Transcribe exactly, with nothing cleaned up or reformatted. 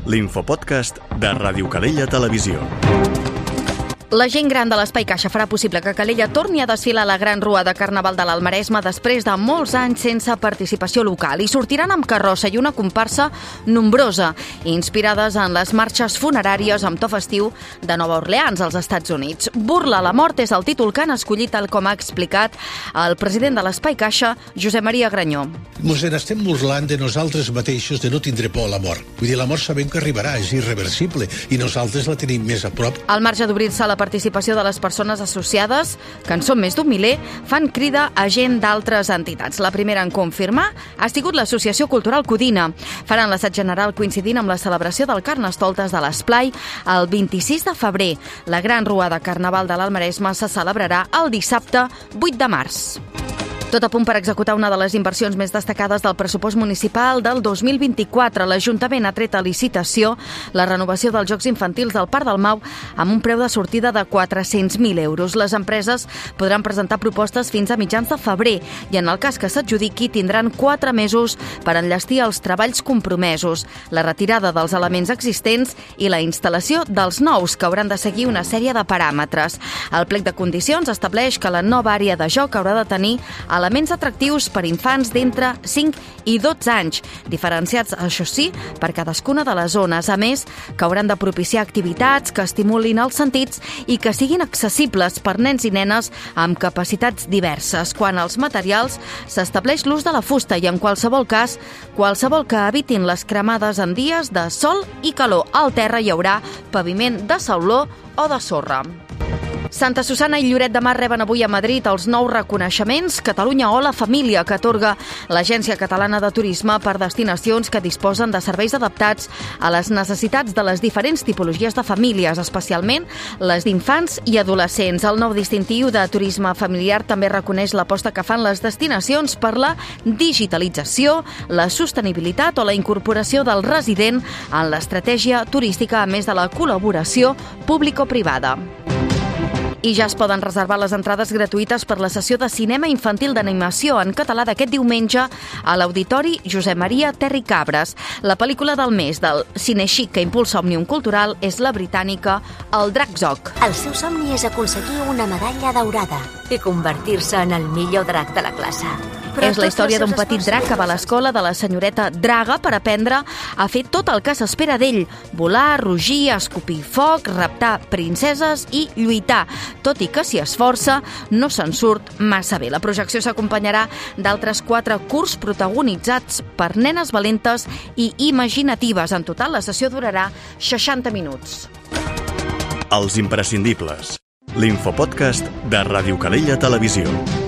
l'infopodcast de Ràdio Calella Televisió. La gent gran de l'Espai Caixa farà possible que Calella torni a desfilar a la Gran Rua de Carnaval de l'Almaresme després de molts anys sense participació local. I sortiran amb carrossa i una comparsa nombrosa, inspirades en les marxes funeràries amb to festiu de Nova Orleans, als Estats Units. Burla a la mort és el títol que han escollit, tal com ha explicat el president de l'Espai Caixa, Josep Maria Granyó. Ens estem burlant de nosaltres mateixos de no tindre por a la mort. Vull dir, la mort sabem que arribarà, és irreversible, i nosaltres la tenim més a prop. Al marge d'obrir-se la participació de les persones associades, que en són més d'un miler, fan crida a gent d'altres entitats. La primera en confirmar ha sigut l'Associació Cultural Codina. Faran l'assaig general coincidint amb la celebració del Carnestoltes de l'Esplai el vint-i-sis de febrer. La Gran Rua de Carnaval de l'Almaresme se celebrarà el dissabte vuit de març. Tot a punt per executar una de les inversions més destacades del pressupost municipal del dos mil vint-i-quatre. L'Ajuntament ha tret a licitació la renovació dels Jocs Infantils del Parc del Mau amb un preu de sortida de quatre-cents mil euros. Les empreses podran presentar propostes fins a mitjans de febrer i, en el cas que s'adjudiqui, tindran quatre mesos per enllestir els treballs compromesos, la retirada dels elements existents i la instal·lació dels nous, que hauran de seguir una sèrie de paràmetres. El plec de condicions estableix que la nova àrea de joc haurà de tenir elements atractius per infants d'entre cinc i dotze anys, diferenciats, això sí, per cadascuna de les zones. A més, que hauran de propiciar activitats que estimulin els sentits i que siguin accessibles per nens i nenes amb capacitats diverses. Quant als materials, s'estableix l'ús de la fusta i, en qualsevol cas, qualsevol que evitin les cremades en dies de sol i calor. Al terra hi haurà paviment de sauló o de sorra. Santa Susanna i Lloret de Mar reben avui a Madrid els nous reconeixements Catalunya Hola Família, que atorga l'Agència Catalana de Turisme per destinacions que disposen de serveis adaptats a les necessitats de les diferents tipologies de famílies, especialment les d'infants i adolescents. El nou distintiu de turisme familiar també reconeix l'aposta que fan les destinacions per la digitalització, la sostenibilitat o la incorporació del resident en l'estratègia turística, a més de la col·laboració público-privada. I ja es poden reservar les entrades gratuïtes per la sessió de cinema infantil d'animació en català d'aquest diumenge a l'Auditori Josep Maria Terricabres. La pel·lícula del mes del Cinexic que impulsa Òmnium Cultural és la britànica El Drac Zoc. El seu somni és aconseguir una medalla daurada i convertir-se en el millor drac de la classe. Però és la història d'un petit drac que va a l'escola de la senyoreta Draga per aprendre a fer tot el que s'espera d'ell: volar, rugir, escopir foc, raptar princeses i lluitar. Tot i que s'hi esforça, no se'n surt massa bé. La projecció s'acompanyarà d'altres quatre curts protagonitzats per nenes valentes i imaginatives. En total, la sessió durarà seixanta minuts. Els imprescindibles. L'infopodcast de Ràdio Calella Televisió.